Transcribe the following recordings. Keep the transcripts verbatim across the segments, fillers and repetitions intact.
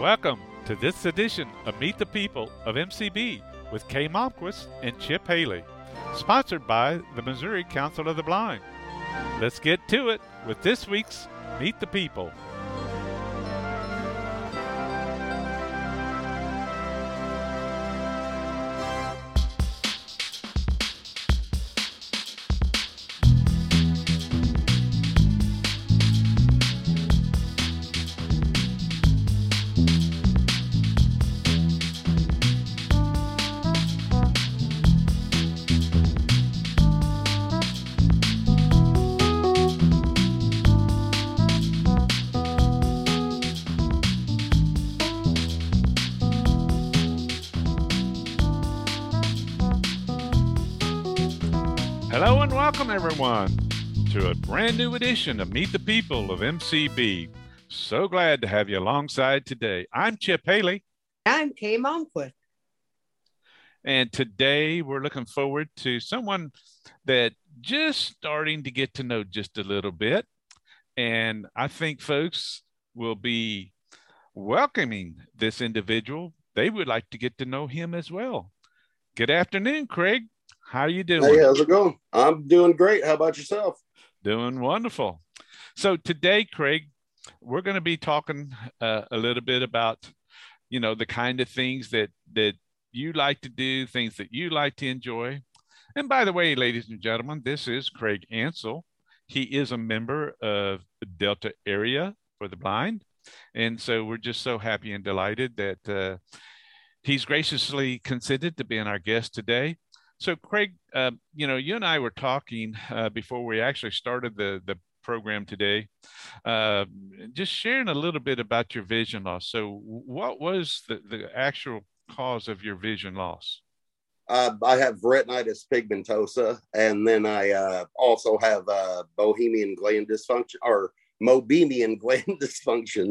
Welcome to this edition of Meet the People of M C B with Kay Malmquist and Chip Haley, sponsored by the Missouri Council of the Blind. Let's get to it with this week's Meet the People. Hello and welcome everyone to a brand new edition of Meet the People of M C B. So glad to have you alongside today. I'm Chip Haley. I'm Kay Malmquist. And today we're looking forward to someone that just starting to get to know just a little bit. And I think folks will be welcoming this individual. They would like to get to know him as well. Good afternoon, Craig. How are you doing? Hey, how's it going? I'm doing great. How about yourself? Doing wonderful. So today, Craig, we're going to be talking uh, a little bit about, you know, the kind of things that that you like to do, things that you like to enjoy. And by the way, ladies and gentlemen, this is Craig Ansel. He is a member of the Delta Area for the Blind. And so we're just so happy and delighted that uh, he's graciously consented to being our guest today. So, Craig, uh, you know, you and I were talking uh, before we actually started the, the program today, uh, just sharing a little bit about your vision loss. So what was the, the actual cause of your vision loss? Uh, I have retinitis pigmentosa, and then I uh, also have uh, bohemian gland dysfunction or mobemian gland dysfunction.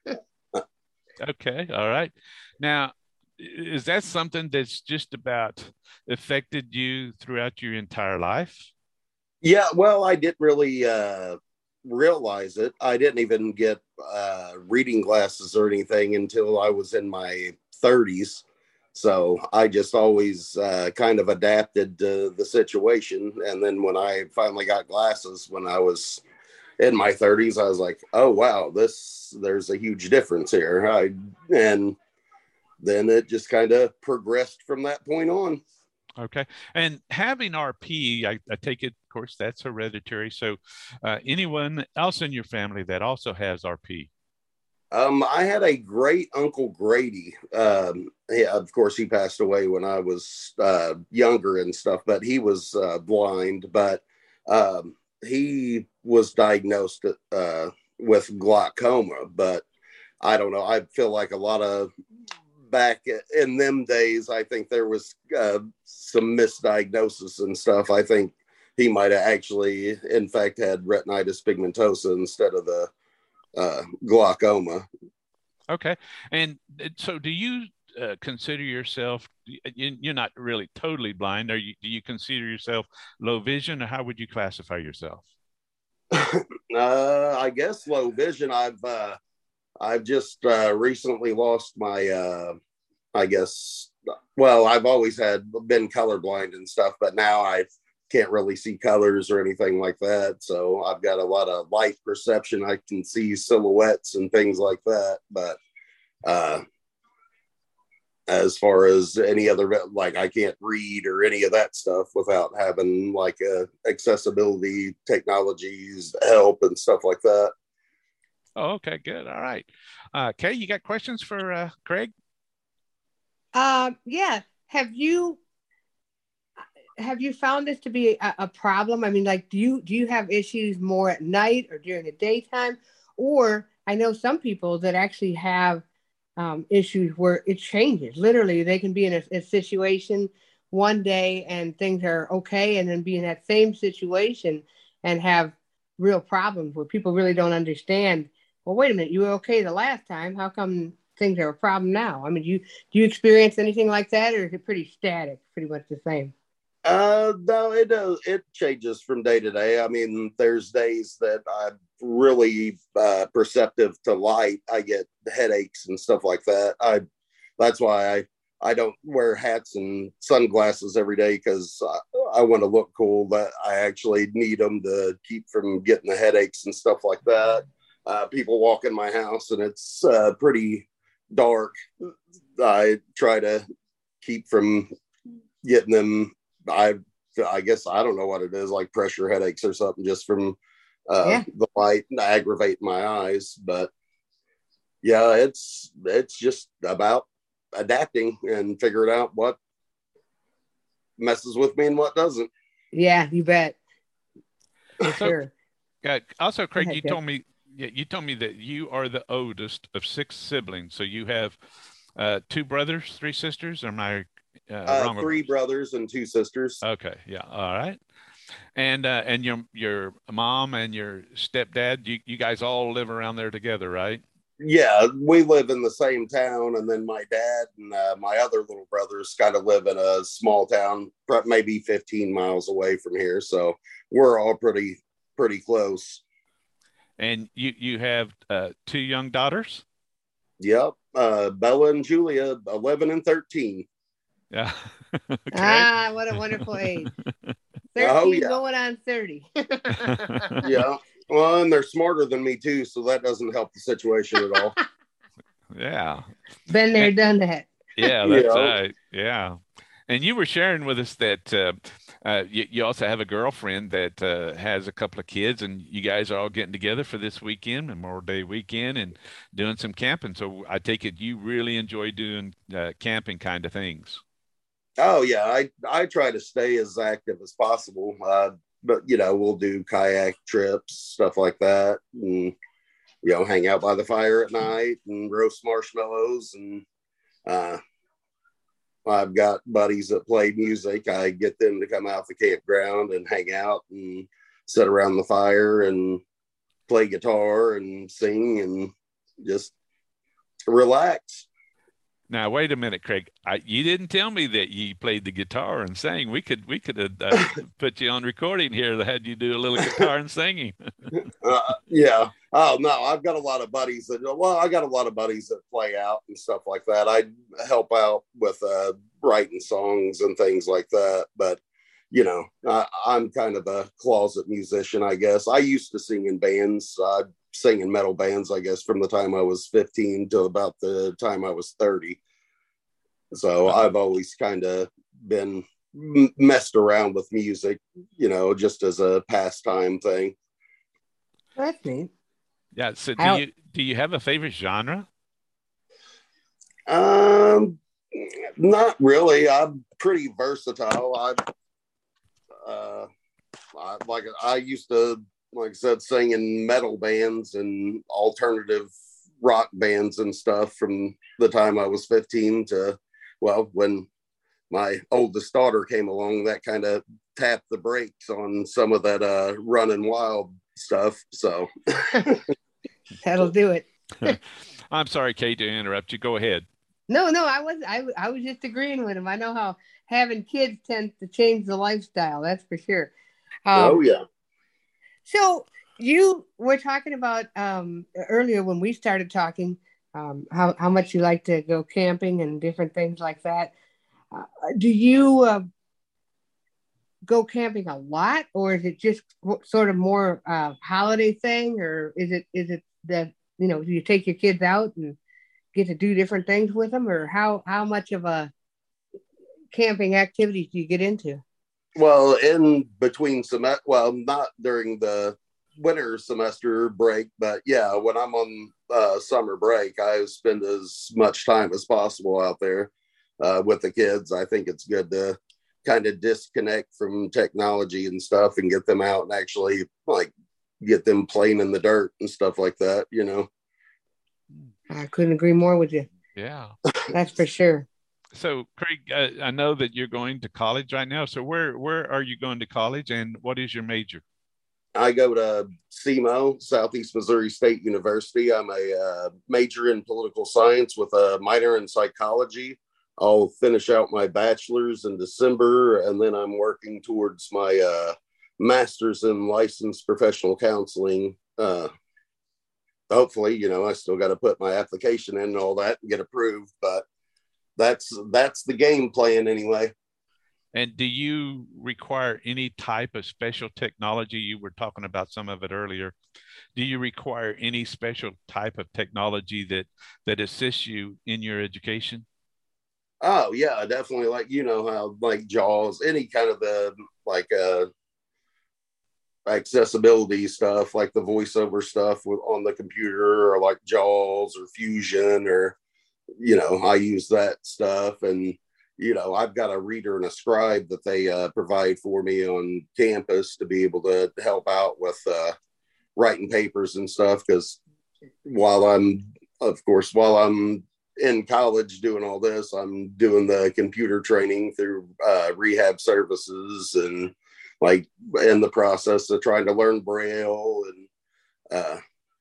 Okay. All right. Now, is that something that's just about affected you throughout your entire life? Yeah, well, I didn't really uh, realize it. I didn't even get uh, reading glasses or anything until I was in my thirties. So I just always uh, kind of adapted to the situation. And then when I finally got glasses when I was in my thirties, I was like, oh, wow, this there's a huge difference here. I and then it just kind of progressed from that point on. Okay. And having R P, I, I take it, of course, that's hereditary. So uh, anyone else in your family that also has R P? Um, I had a great uncle Grady. Um, yeah, of course, he passed away when I was uh, younger and stuff, but he was uh, blind. But um, he was diagnosed uh, with glaucoma. But I don't know. I feel like a lot of back in them days, I think there was uh, some misdiagnosis and stuff. I think he might have actually, in fact, had retinitis pigmentosa instead of the uh, glaucoma. Okay. And so do you uh, consider yourself, you, you're not really totally blind. Are you, do you consider yourself low vision, or how would you classify yourself? uh, I guess low vision. I've, uh, I've just uh, recently lost my, uh, I guess, well, I've always had been colorblind and stuff, but now I can't really see colors or anything like that. So I've got a lot of light perception. I can see silhouettes and things like that. But uh, as far as any other, like I can't read or any of that stuff without having like uh, accessibility technologies help and stuff like that. Oh, okay, good. All right. Uh, Kay, you got questions for uh, Craig? Uh, yeah. Have you have you found this to be a, a problem? I mean, like, do you do you have issues more at night or during the daytime? Or I know some people that actually have um, issues where it changes. Literally, they can be in a, a situation one day and things are okay, and then be in that same situation and have real problems where people really don't understand. Well, wait a minute, you were okay the last time. How come things are a problem now? I mean, do you, do you experience anything like that, or is it pretty static, pretty much the same? Uh, no, it does. It changes from day to day. I mean, there's days that I'm really uh, perceptive to light. I get headaches and stuff like that. I that's why I I don't wear hats and sunglasses every day because I, I want to look cool. But I actually need them to keep from getting the headaches and stuff like that. Uh, people walk in my house and it's uh, pretty dark. I try to keep from getting them. I I guess I don't know what it is, like pressure headaches or something, just from uh, yeah. the light aggravating my eyes. But yeah, it's it's just about adapting and figuring out what messes with me and what doesn't. Yeah, you bet. For so, sure. Uh, also, Craig, ahead, you Jeff. told me yeah, you told me that you are the oldest of six siblings. So you have uh, two brothers, three sisters. Or am I uh, uh, wrong? Three brothers and two sisters. Okay, yeah, all right. And uh, and your your mom and your stepdad, you you guys all live around there together, right? Yeah, we live in the same town, and then my dad and uh, my other little brothers kind of live in a small town, maybe fifteen miles away from here. So we're all pretty pretty close. And you you have uh, two young daughters? Yep, uh, Bella and Julia, eleven and thirteen. Yeah. Okay. Ah, what a wonderful age. thirteen oh, yeah. Going on thirty. Yeah. Well, and they're smarter than me too, so that doesn't help the situation at all. Yeah. Been there, and, done that. Yeah, that's yeah. right. Yeah. And you were sharing with us that uh, uh, you, you also have a girlfriend that uh, has a couple of kids, and you guys are all getting together for this weekend, Memorial Day weekend, and doing some camping. So I take it you really enjoy doing uh, camping kind of things. Oh yeah, I I try to stay as active as possible. Uh, but you know, we'll do kayak trips, stuff like that, and you know, hang out by the fire at night and roast marshmallows. And uh, I've got buddies that play music. I get them to come out the campground and hang out and sit around the fire and play guitar and sing and just relax. Now, wait a minute, Craig. I, you didn't tell me that you played the guitar and sang. We could we could have uh, put you on recording here that had you do a little guitar and singing. uh, yeah. Oh, no, I've got a lot of buddies that, well, I got a lot of buddies that play out and stuff like that. I help out with uh, writing songs and things like that. But, you know, I, I'm kind of a closet musician, I guess. I used to sing in bands. I sing in metal bands, I guess, from the time I was fifteen to about the time I was thirty. So I've always kind of been m- messed around with music, you know, just as a pastime thing. That's neat. Yeah. So do you do you have a favorite genre? Um, not really. I'm pretty versatile. I, uh, I like I used to, like I said, sing in metal bands and alternative rock bands and stuff from the time I was fifteen to, well, when my oldest daughter came along, that kind of tapped the brakes on some of that uh, running wild stuff. So that'll do it. I'm sorry, Kate, to interrupt you. Go ahead. No, no, I was I, I was just agreeing with him. I know how having kids tends to change the lifestyle. That's for sure. Um, oh yeah. So you were talking about um, earlier when we started talking um, how how much you like to go camping and different things like that. Uh, do you uh, go camping a lot, or is it just sort of more uh, holiday thing, or is it is it that you know do you take your kids out and get to do different things with them, or how how much of a camping activities do you get into? Well, in between sem- well, not during the winter semester break, but yeah, when I'm on uh, summer break, I spend as much time as possible out there uh, with the kids. I think it's good to kind of disconnect from technology and stuff and get them out and actually like get them playing in the dirt and stuff like that, you know. I couldn't agree more with you. Yeah. That's for sure. So, Craig, uh, I know that you're going to college right now. So where where are you going to college, and what is your major? I go to S E M O, Southeast Missouri State University. I'm a uh, major in political science with a minor in psychology. I'll finish out my bachelor's in December, and then I'm working towards my uh, master's in licensed professional counseling. Uh, hopefully, you know, I still got to put my application in and all that and get approved, but that's that's the game plan anyway. And do you require any type of special technology? You were talking about some of it earlier. Do you require any special type of technology that that assists you in your education? Oh yeah, definitely. Like, you know how like JAWS, any kind of the like uh accessibility stuff, like the voiceover stuff with on the computer, or like JAWS or Fusion, or you know, I use that stuff. And you know, I've got a reader and a scribe that they uh, provide for me on campus to be able to help out with uh, writing papers and stuff. Because while I'm, of course, while I'm in college doing all this, I'm doing the computer training through uh, rehab services, and like in the process of trying to learn Braille. And uh,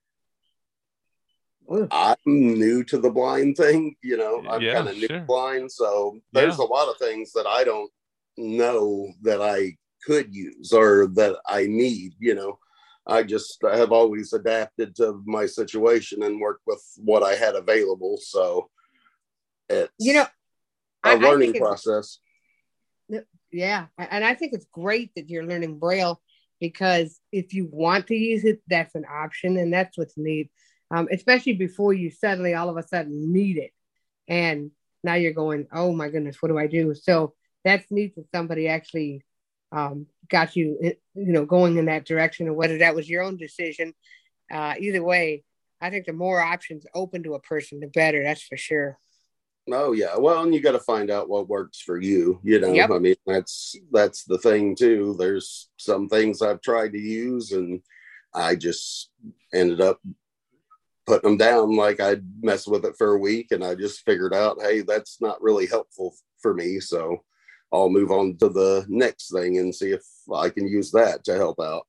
I'm new to the blind thing, you know, I'm Yeah, kind of new sure. to blind. So there's Yeah. a lot of things that I don't know that I could use or that I need, you know. I just have always adapted to my situation and worked with what I had available. So it's, You know, a I, I learning think it's, process. yeah, and I think it's great that you're learning Braille, because if you want to use it, that's an option, and that's what's neat. Um, especially before you suddenly all of a sudden need it, and now you're going, oh my goodness, what do I do? So that's neat that somebody actually um, got you, you know, going in that direction, or whether that was your own decision. Uh, either way, I think the more options open to a person, the better. That's for sure. Oh yeah. Well, and you got to find out what works for you, you know. Yep. I mean, that's that's the thing too. There's some things I've tried to use and I just ended up putting them down. Like I'd mess with it for a week and I just figured out, hey, that's not really helpful for me. So I'll move on to the next thing and see if I can use that to help out.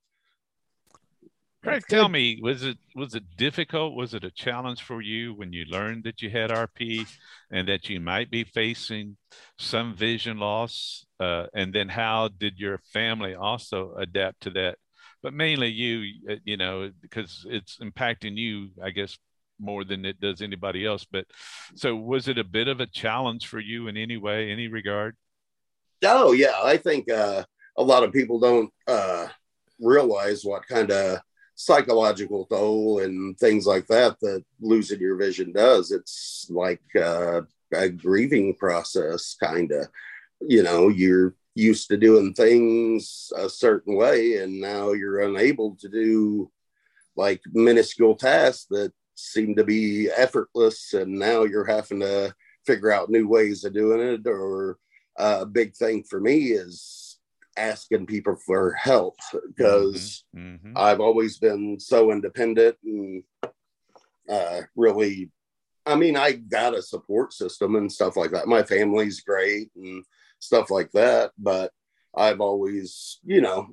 Craig, tell me, was it was it difficult? Was it a challenge for you when you learned that you had R P and that you might be facing some vision loss? Uh, and then how did your family also adapt to that? But mainly you, uh, you know, because it's impacting you, I guess, more than it does anybody else. But so was it a bit of a challenge for you in any way, any regard? Oh yeah, I think uh, a lot of people don't uh, realize what kind of psychological toll and things like that that losing your vision does. It's like uh, a grieving process, kind of. You know, you're used to doing things a certain way, and now you're unable to do like minuscule tasks that seem to be effortless, and now you're having to figure out new ways of doing it. Or uh, a big thing for me is asking people for help, because mm-hmm. Mm-hmm. I've always been so independent and uh, really, I mean, I got a support system and stuff like that. My family's great and stuff like that, but I've always, you know,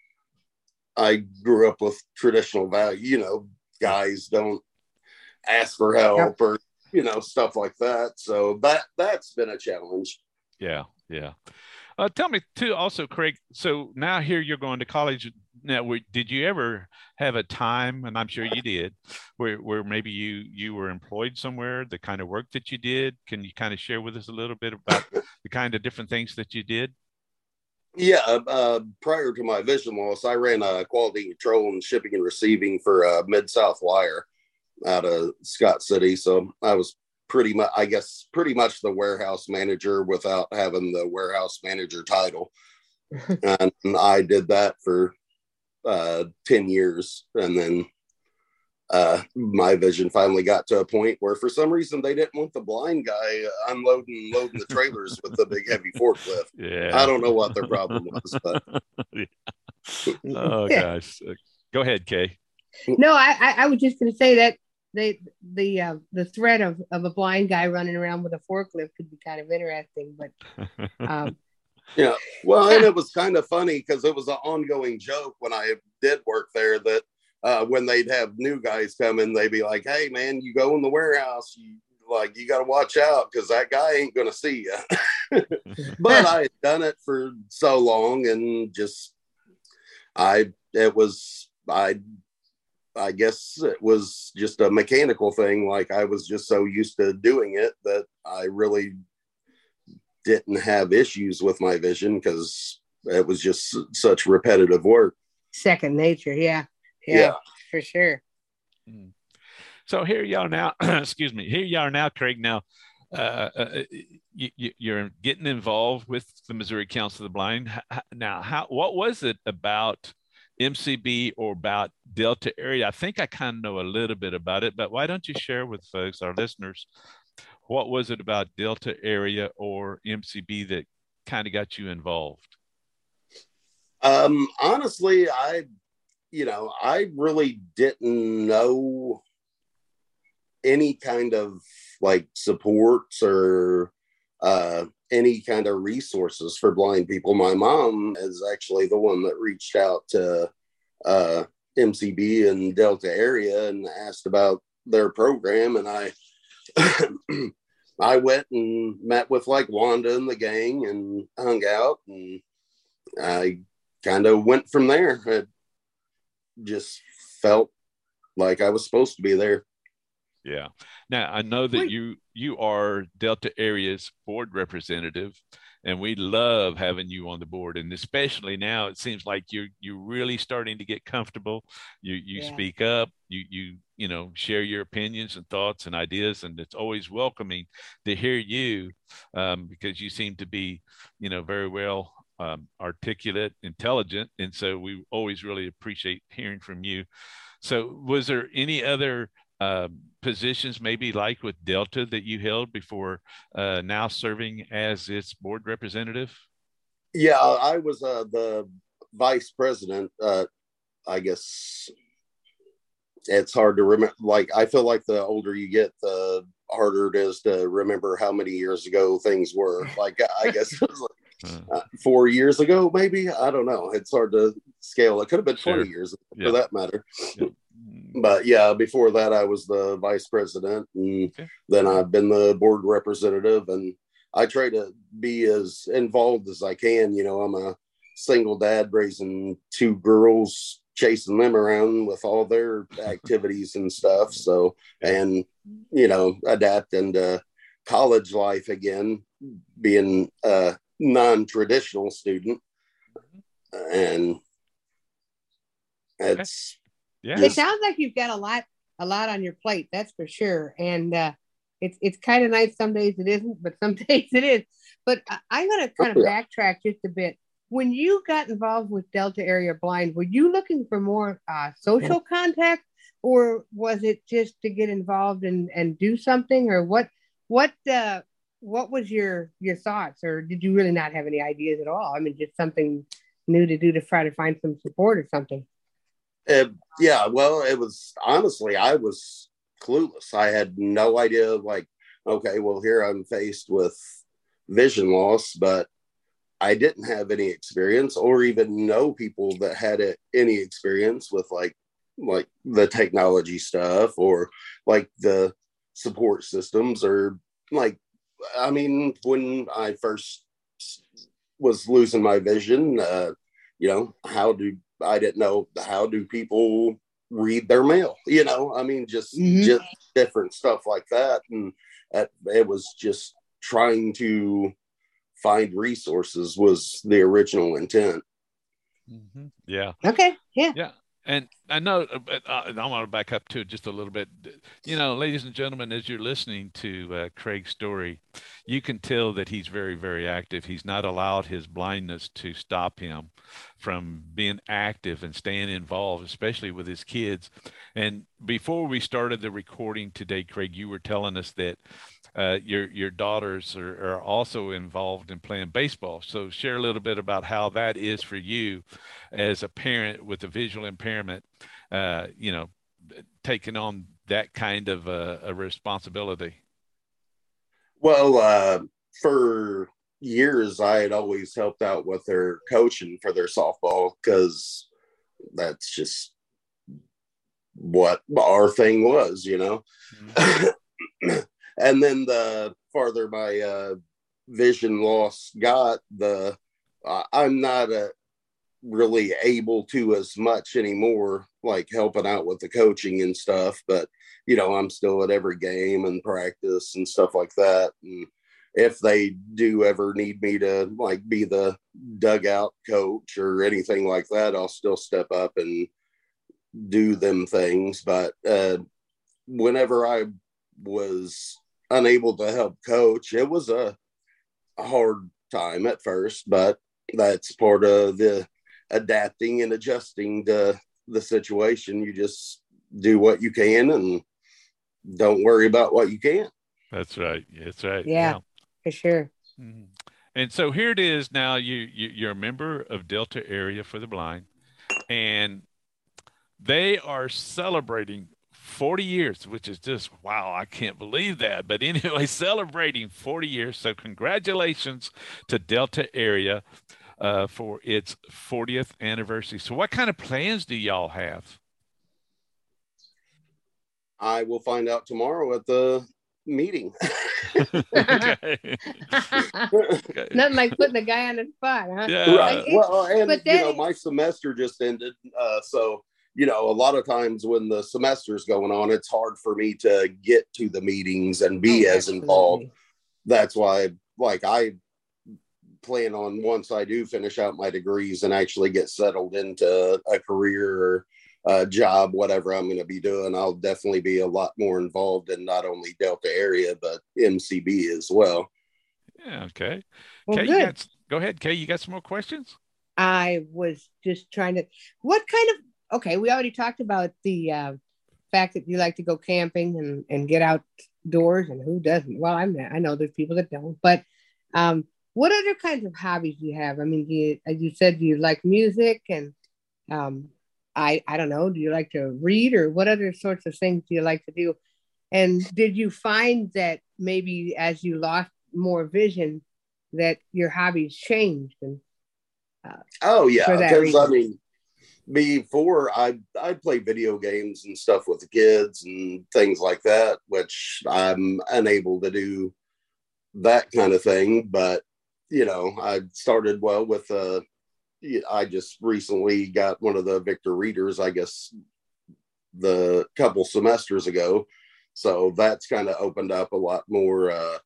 I grew up with traditional value, you know, guys don't ask for help, yep. or, you know, stuff like that. So that, that's been a challenge. Yeah. Yeah. Uh, tell me too, also, Craig, so now here you're going to college. Now, did you ever have a time, and I'm sure you did, where, where maybe you, you were employed somewhere, the kind of work that you did? Can you kind of share with us a little bit about the kind of different things that you did? Yeah. Uh, prior to my vision loss, I ran a quality control and shipping and receiving for uh, Mid-South Wire out of Scott City. So I was pretty much, I guess, pretty much the warehouse manager without having the warehouse manager title. And I did that for uh, ten years. And then uh, my vision finally got to a point where for some reason they didn't want the blind guy unloading, loading the trailers with the big heavy forklift. Yeah. I don't know what their problem was, but. Yeah. Oh gosh. Go ahead, Kay. No, I, I, I was just going to say that they, the uh, the threat of, of a blind guy running around with a forklift could be kind of interesting, but um, yeah. Well, and it was kind of funny because it was an ongoing joke when I did work there that uh, when they'd have new guys come in, they'd be like, "Hey, man, you go in the warehouse, you like, you got to watch out because that guy ain't going to see you. But I had done it for so long, and just, I, it was, I, I guess it was just a mechanical thing. Like, I was just so used to doing it that I really didn't have issues with my vision because it was just such repetitive work. Second nature. Yeah. Yeah, Yeah. for sure. So here you are now, excuse me, here you are now, Craig. Now, uh, uh, you, you're getting involved with the Missouri Council of the Blind. Now, how, what was it about M C B or about Delta area? I think I kind of know a little bit about it, but why don't you share with folks, our listeners, what was it about Delta area or M C B that kind of got you involved? Um, honestly, I, you know, I really didn't know any kind of like supports or uh, any kind of resources for blind people. My mom is actually the one that reached out to uh, M C B in Delta area and asked about their program. And I, I went and met with like Wanda and the gang and hung out, and I kind of went from there. It just felt like I was supposed to be there. Yeah. Now, I know that you you are Delta area's board representative, and we love having you on the board. And especially now, it seems like you're you're really starting to get comfortable. You you Yeah. speak up. You you you know share your opinions and thoughts and ideas, and it's always welcoming to hear you um, because you seem to be you know very well um, articulate, intelligent, and so we always really appreciate hearing from you. So, was there any other uh, positions, maybe like with Delta, that you held before uh, now serving as its board representative? Yeah, I was uh, the vice president. Uh, I guess it's hard to remember. Like, I feel like the older you get, the harder it is to remember how many years ago things were. Like, I guess it was like uh, four years ago, maybe. I don't know. It's hard to scale. It could have been twenty sure. years for yeah. that matter. Yeah. But yeah, before that, I was the vice president, and okay. then I've been the board representative, and I try to be as involved as I can. You know, I'm a single dad raising two girls, chasing them around with all their activities and stuff. So, and, you know, adapting to college life again, being a non-traditional student. And it's, yeah. It sounds like you've got a lot, a lot on your plate. That's for sure. And uh, it's it's kind of nice. Some days it isn't, but some days it is. But I, I'm going to kind of oh, yeah. backtrack just a bit. When you got involved with Delta Area Blind, were you looking for more uh, social contact, or was it just to get involved and, and do something, or what? What uh, what was your your thoughts, or did you really not have any ideas at all? I mean, just something new to do to try to find some support or something. Uh, yeah, well, it was honestly, I was clueless. I had no idea. Like, okay, well, here I'm faced with vision loss, but I didn't have any experience or even know people that had it, any experience with like like the technology stuff or like the support systems or like, I mean, when I first was losing my vision, uh, you know, how do I didn't know how do people read their mail? You know, I mean, just mm-hmm. just different stuff like that, and uh, it was just trying to find resources was the original intent. Mm-hmm. Yeah. Okay. Yeah. Yeah. And I know, but I, I want to back up to it just a little bit. You know, ladies and gentlemen, as you're listening to uh, Craig's story, you can tell that he's very, very active. He's not allowed his blindness to stop him from being active and staying involved, especially with his kids. And before we started the recording today, Craig, you were telling us that uh, your your daughters are, are also involved in playing baseball. So share a little bit about how that is for you as a parent with a visual impairment, uh, you know, taking on that kind of a, a responsibility. Well, uh, for years, I had always helped out with their coaching for their softball because that's just what our thing was, you know. Mm-hmm. and then the farther my uh, vision loss got, the uh, I'm not a, really able to as much anymore, like helping out with the coaching and stuff. But, you know, I'm still at every game and practice and stuff like that. And if they do ever need me to like be the dugout coach or anything like that, I'll still step up and do them things. But uh, whenever I was unable to help coach, it was a, a hard time at first, but that's part of the adapting and adjusting to the situation. You just do what you can and don't worry about what you can't. That's right. That's right. Yeah, yeah. For sure. Mm-hmm. And so here it is now. You, you you're a member of Delta Area for the Blind, and they are celebrating forty years, which is just wow. I can't believe that. But anyway, celebrating forty years. So congratulations to Delta Area uh, for its fortieth anniversary. So what kind of plans do y'all have? I will find out tomorrow at the meeting. Okay. Okay. Nothing like putting a guy on the spot, huh? Yeah. Right. Well, and but then, you know, my semester just ended, uh, so you know, a lot of times when the semester's going on, it's hard for me to get to the meetings and be oh, as absolutely. involved. That's why, like, I plan on, once I do finish out my degrees and actually get settled into a career or a job, whatever I'm going to be doing, I'll definitely be a lot more involved in not only Delta Area, but M C B as well. Yeah. Okay. Well, Kay, good. you got, go ahead, Kay. You got some more questions? I was just trying to, what kind of, okay, we already talked about the uh, fact that you like to go camping and, and get outdoors, and who doesn't? Well, I'm I know there's people that don't, but um, what other kinds of hobbies do you have? I mean, do you, as you said, do you like music, and um, I I don't know, do you like to read, or what other sorts of things do you like to do? And did you find that maybe as you lost more vision, that your hobbies changed? And uh, oh yeah, because I mean, before I I play video games and stuff with the kids and things like that, which I'm unable to do that kind of thing. But you know, I started well with uh I just recently got one of the Victor readers, I guess the couple semesters ago. So that's kind of opened up a lot more uh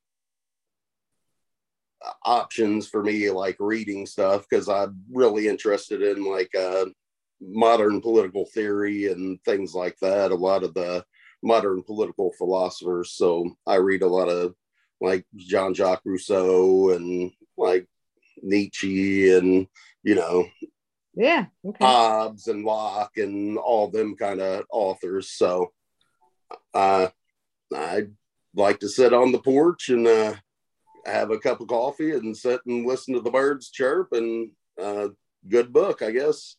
options for me, like reading stuff, because I'm really interested in like uh modern political theory and things like that, a lot of the modern political philosophers. So I read a lot of like Jean-Jacques Rousseau and like Nietzsche and, you know, yeah, okay. Hobbes and Locke and all them kind of authors. So uh I like to sit on the porch and uh have a cup of coffee and sit and listen to the birds chirp, and uh good book, I guess.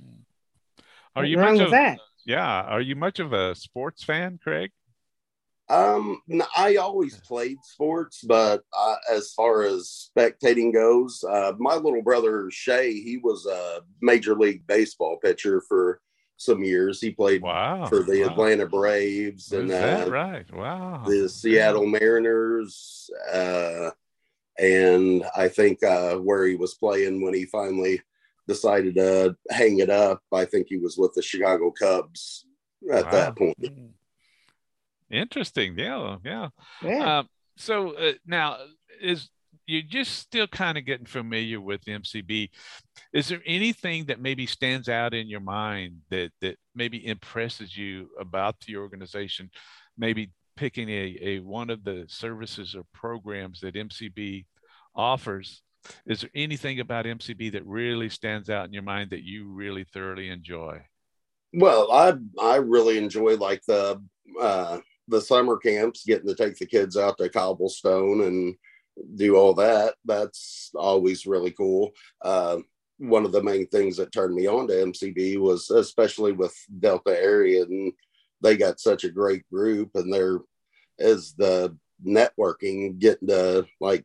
Are you What's much wrong of with that? Yeah, are you much of a sports fan, Craig? Um, I always played sports, but uh, as far as spectating goes, uh, my little brother Shay, he was a major league baseball pitcher for some years. He played Wow. for the Wow. Atlanta Braves and Is that uh, right? Wow. the Seattle Mariners, uh, and I think uh, where he was playing when he finally decided to hang it up, I think he was with the Chicago Cubs at Wow. that point. Interesting. Yeah. Yeah. Yeah. Um, so uh, now is you're just still kind of getting familiar with M C B. Is there anything that maybe stands out in your mind that that maybe impresses you about the organization? Maybe picking a, a one of the services or programs that M C B offers. Is there anything about M C B that really stands out in your mind that you really thoroughly enjoy? Well, I I really enjoy like the uh, the summer camps, getting to take the kids out to Cobblestone and do all that. That's always really cool. Uh, one of the main things that turned me on to M C B was, especially with Delta Area, and they got such a great group, and there is the networking, getting to like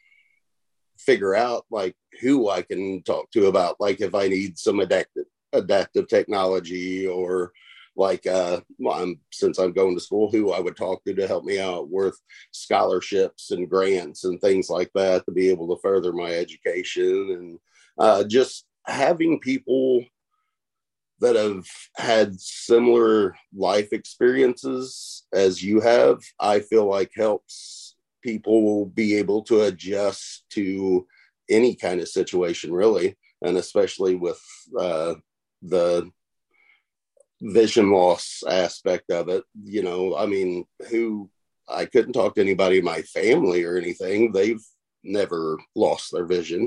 figure out like who I can talk to about, like if I need some adaptive adaptive technology or like uh, well, I'm, since I'm going to school, who I would talk to to help me out with scholarships and grants and things like that to be able to further my education, and uh, just having people that have had similar life experiences as you have, I feel like helps people be able to adjust to any kind of situation, really. And especially with uh, the vision loss aspect of it, you know, I mean, who I couldn't talk to anybody in my family or anything. They've never lost their vision.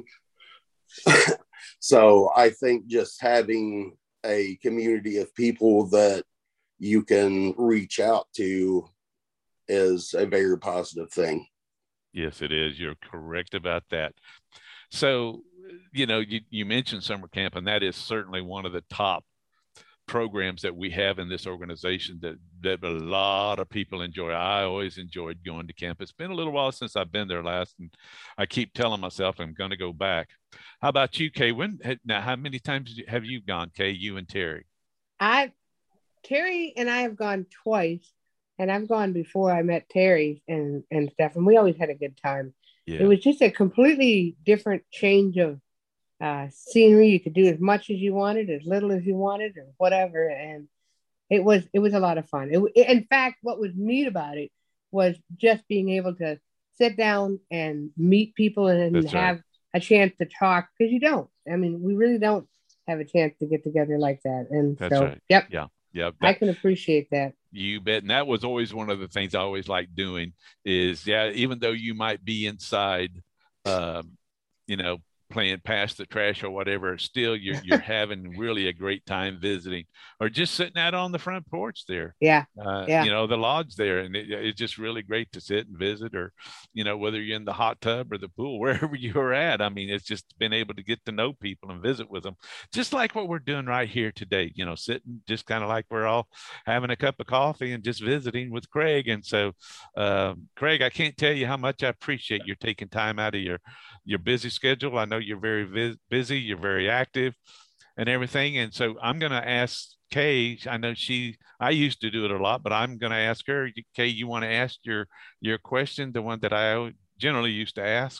So I think just having a community of people that you can reach out to is a very positive thing. Yes, it is. You're correct about that. So, you know, you, you mentioned summer camp, and that is certainly one of the top programs that we have in this organization that, that a lot of people enjoy. I always enjoyed going to camp. It's been a little while since I've been there last, and I keep telling myself I'm going to go back. How about you, Kay? When, now, how many times have you gone, Kay, you and Terry? I, Terry and I have gone twice, and I've gone before I met Terry and, and stuff, and we always had a good time. Yeah. It was just a completely different change of uh, scenery. You could do as much as you wanted, as little as you wanted, or whatever. And it was, it was a lot of fun. It, it, in fact, what was neat about it was just being able to sit down and meet people and That's have right. a chance to talk, because you don't. I mean, we really don't have a chance to get together like that. And That's so, right. yep. Yeah. Yeah. That, I can appreciate that. You bet. And that was always one of the things I always liked doing is, yeah, even though you might be inside, um, you know, playing Pass the Trash or whatever, still you're you're having really a great time visiting, or just sitting out on the front porch there. Yeah, uh, yeah. You know, the lodge there, and it, it's just really great to sit and visit, or you know, whether you're in the hot tub or the pool, wherever you're at. I mean, it's just been able to get to know people and visit with them, just like what we're doing right here today. You know, sitting just kind of like we're all having a cup of coffee and just visiting with Craig. And so, uh, Craig, I can't tell you how much I appreciate you taking time out of your your busy schedule. I know you're very vis- busy, you're very active and everything. And so I'm going to ask Kay, I know she, I used to do it a lot, but I'm going to ask her, Kay, you want to ask your, your question, the one that I generally used to ask?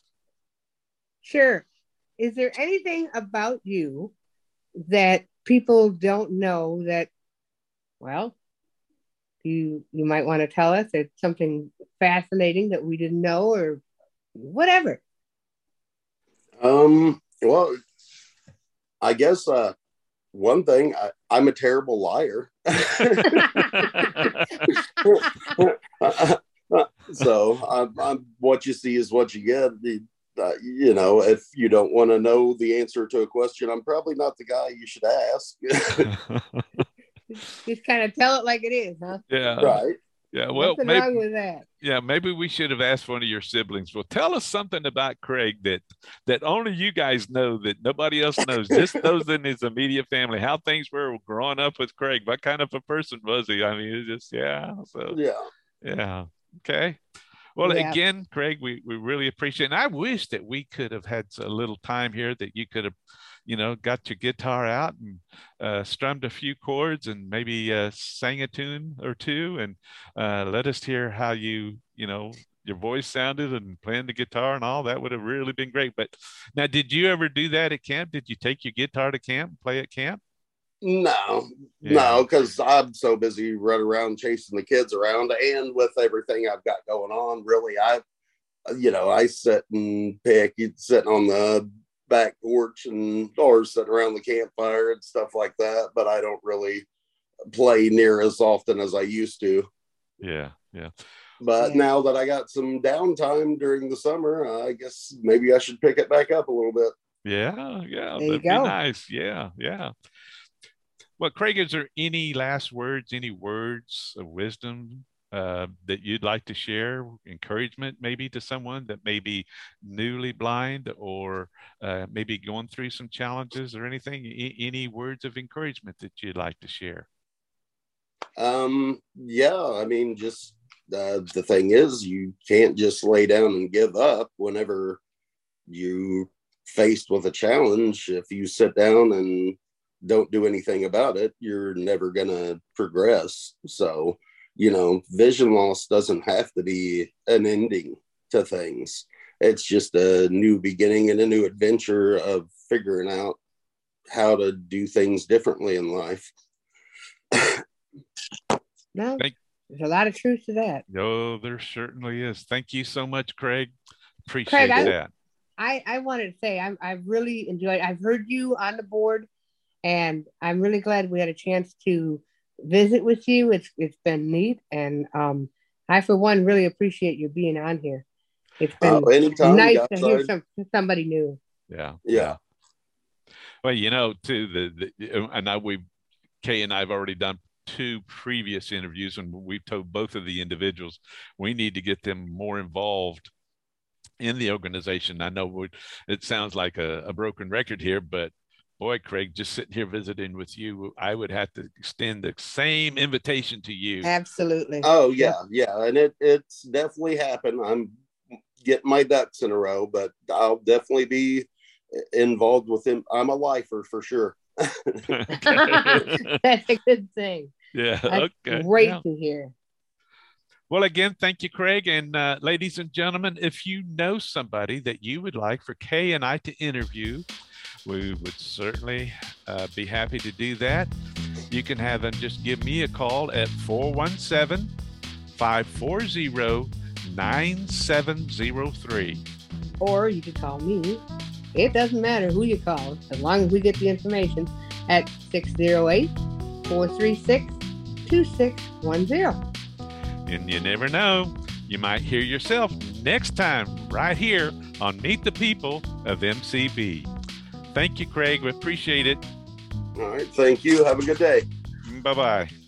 Sure. Is there anything about you that people don't know that, well, you, you might want to tell us? It's something fascinating that we didn't know, or whatever. Um, well, I guess uh, one thing, I, I'm a terrible liar. So I'm, I'm, what you see is what you get. Uh, you know, if you don't want to know the answer to a question, I'm probably not the guy you should ask. Just kind of tell it like it is, huh? Yeah. Right. Yeah, well, nothing maybe, wrong with that. Yeah, maybe we should have asked one of your siblings. Well, tell us something about Craig that that only you guys know, that nobody else knows. Just those in his immediate family. How things were growing up with Craig. What kind of a person was he? I mean, it's just yeah. So yeah, yeah. Okay. Well, Yeah. again, Craig, we, we really appreciate it. And I wish that we could have had a little time here that you could have, you know, got your guitar out and uh, strummed a few chords and maybe uh, sang a tune or two, and uh, let us hear how you, you know, your voice sounded and playing the guitar and all. That would have really been great. But now, did you ever do that at camp? Did you take your guitar to camp and play at camp? No, Yeah. no, because I'm so busy running around chasing the kids around, and with everything I've got going on, really, I, you know, I sit and pick, sitting on the back porch and or sitting around the campfire and stuff like that, but I don't really play near as often as I used to. Yeah, yeah. But Yeah. now that I got some downtime during the summer, I guess maybe I should pick it back up a little bit. Yeah, yeah, There you that'd be go. nice. Yeah, yeah. Well, Craig, is there any last words, any words of wisdom uh, that you'd like to share? Encouragement maybe to someone that may be newly blind, or uh, maybe going through some challenges or anything? A- any words of encouragement that you'd like to share? Um, yeah, I mean, just uh, the thing is, you can't just lay down and give up whenever you faced with a challenge. If you sit down and don't do anything about it, you're never going to progress. So, you know, vision loss doesn't have to be an ending to things. It's just a new beginning and a new adventure of figuring out how to do things differently in life. No, Thank- there's a lot of truth to that. No, there certainly is. Thank you so much, Craig. Appreciate Craig, I- that. I, I wanted to say I'm, I've really enjoyed, I've heard you on the board, and I'm really glad we had a chance to visit with you. It's It's been neat. And um, I, for one, really appreciate you being on here. It's been uh, anytime, nice guys, to hear I- some, somebody new. Yeah. Yeah. Well, you know, too, the, the and I, we, Kay and I have already done two previous interviews, and we've told both of the individuals we need to get them more involved in the organization. I know we, it sounds like a, a broken record here, but boy, Craig, just sitting here visiting with you, I would have to extend the same invitation to you. Absolutely. Oh yeah, yeah, and it it's definitely happened. I'm getting my ducks in a row, but I'll definitely be involved with him. I'm a lifer for sure. That's a good thing. Yeah. That's Okay. great Yeah. to hear. Well, again, thank you, Craig. And uh, ladies and gentlemen, if you know somebody that you would like for Kay and I to interview, we would certainly uh, be happy to do that. You can have them just give me a call at four one seven, five four zero, nine seven zero three. Or you could call me. It doesn't matter who you call, as long as we get the information, at six oh eight, four three six, two six one zero. And you never know, you might hear yourself next time right here on Meet the People of M C B. Thank you, Craig. We appreciate it. All right, thank you. Have a good day. Bye-bye.